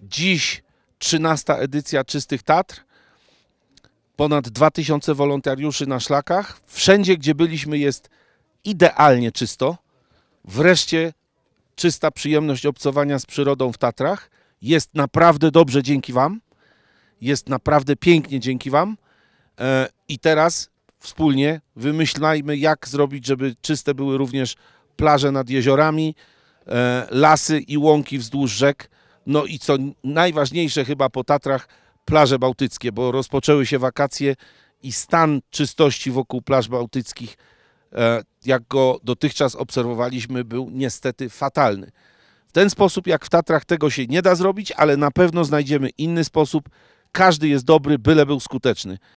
Dziś 13. edycja Czystych Tatr. Ponad 2000 wolontariuszy na szlakach. Wszędzie, gdzie byliśmy, jest idealnie czysto. Wreszcie czysta przyjemność obcowania z przyrodą w Tatrach. Jest naprawdę dobrze dzięki Wam. Jest naprawdę pięknie dzięki Wam. I teraz wspólnie wymyślajmy, jak zrobić, żeby czyste były również plaże nad jeziorami, lasy i łąki wzdłuż rzek. No i co najważniejsze chyba po Tatrach, plaże bałtyckie, bo rozpoczęły się wakacje i stan czystości wokół plaż bałtyckich, jak go dotychczas obserwowaliśmy, był niestety fatalny. W ten sposób, jak w Tatrach, tego się nie da zrobić, ale na pewno znajdziemy inny sposób. Każdy jest dobry, byle był skuteczny.